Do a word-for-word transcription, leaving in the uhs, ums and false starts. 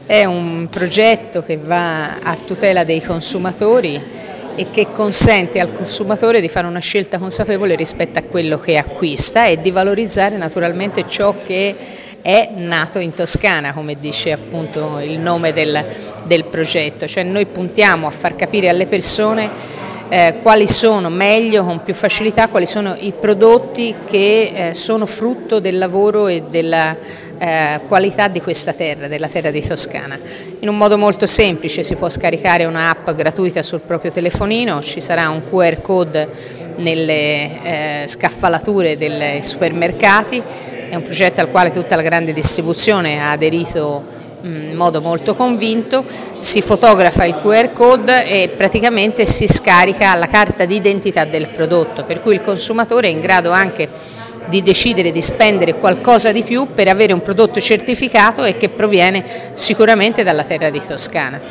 È un progetto che va a tutela dei consumatori e che consente al consumatore di fare una scelta consapevole rispetto a quello che acquista e di valorizzare naturalmente ciò che è nato in Toscana, come dice appunto il nome del, del progetto. Cioè noi puntiamo a far capire alle persone Eh, quali sono meglio, con più facilità, quali sono i prodotti che eh, sono frutto del lavoro e della eh, qualità di questa terra, della terra di Toscana. In un modo molto semplice si può scaricare un'app gratuita sul proprio telefonino, ci sarà un Q R code nelle eh, scaffalature dei supermercati, è un progetto al quale tutta la grande distribuzione ha aderito in modo molto convinto. Si fotografa il Q R code e praticamente si scarica la carta d'identità del prodotto, per cui il consumatore è in grado anche di decidere di spendere qualcosa di più per avere un prodotto certificato e che proviene sicuramente dalla terra di Toscana.